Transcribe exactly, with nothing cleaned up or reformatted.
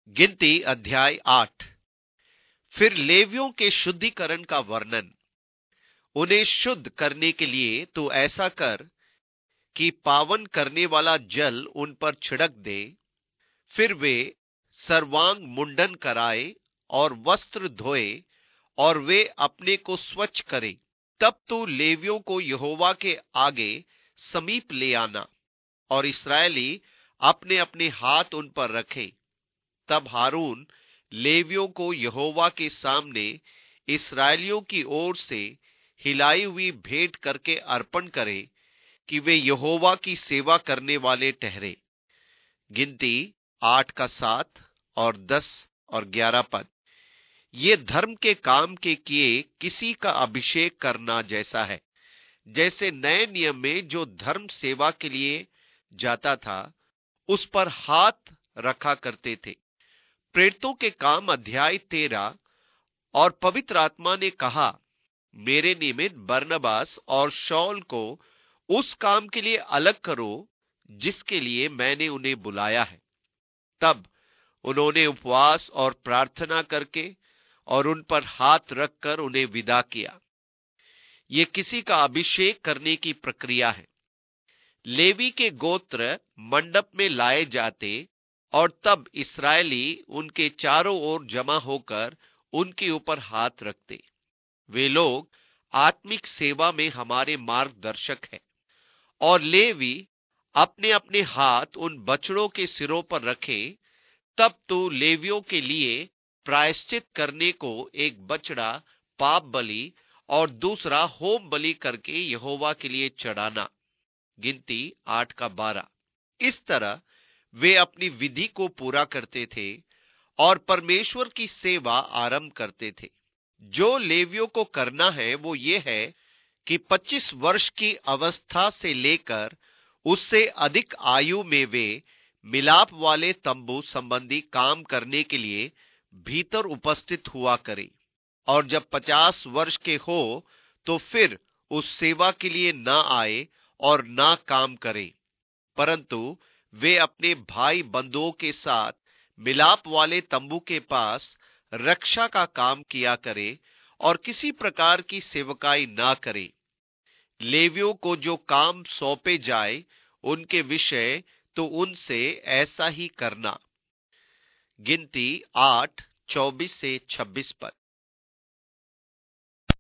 गिनती अध्याय आठ। फिर लेवियों के शुद्धिकरण का वर्णन। उन्हें शुद्ध करने के लिए तो ऐसा कर कि पावन करने वाला जल उन पर छिड़क दे। फिर वे सर्वांग मुंडन कराए और वस्त्र धोए और वे अपने को स्वच्छ करें। तब तो लेवियों को यहोवा के आगे समीप ले आना और इस्राएली अपने अपने हाथ उन पर रखें। तब हारून लेवियों को यहोवा के सामने इस्राएलियों की ओर से हिलाई हुई भेंट करके अर्पण करे कि वे यहोवा की सेवा करने वाले ठहरे। गिनती आठ का सात और दस और ग्यारह पद। ये धर्म के काम के किए किसी का अभिषेक करना जैसा है, जैसे नए नियम में जो धर्म सेवा के लिए जाता था उस पर हाथ रखा करते थे। प्रेरितों के काम अध्याय तेरह। और पवित्र आत्मा ने कहा, मेरे निमित्त बरनबास और शौल को उस काम के लिए अलग करो जिसके लिए मैंने उन्हें बुलाया है। तब उन्होंने उपवास और प्रार्थना करके और उन पर हाथ रखकर उन्हें विदा किया। ये किसी का अभिषेक करने की प्रक्रिया है। लेवी के गोत्र मंडप में लाए जाते और तब इस्राएली उनके चारों ओर जमा होकर उनके ऊपर हाथ रखते। वे लोग आत्मिक सेवा में हमारे मार्गदर्शक हैं। और लेवी अपने अपने हाथ उन बछड़ों के सिरों पर रखें। तब तो लेवियों के लिए प्रायश्चित करने को एक बछड़ा पाप बलि और दूसरा होम बलि करके यहोवा के लिए चढ़ाना। गिनती आठ का बारह। इस तरह वे अपनी विधि को पूरा करते थे और परमेश्वर की सेवा आरंभ करते थे। जो लेवियों को करना है वो ये है कि पच्चीस वर्ष की अवस्था से लेकर उससे अधिक आयु में वे मिलाप वाले तंबू संबंधी काम करने के लिए भीतर उपस्थित हुआ करें। और जब पचास वर्ष के हो तो फिर उस सेवा के लिए ना आए और ना काम करें, परंतु वे अपने भाई बंधुओं के साथ मिलाप वाले तंबू के पास रक्षा का काम किया करे और किसी प्रकार की सेवकाई ना करे। लेवियों को जो काम सौंपे जाए उनके विषय तो उनसे ऐसा ही करना। गिनती आठ चौबीस से छब्बीस पद।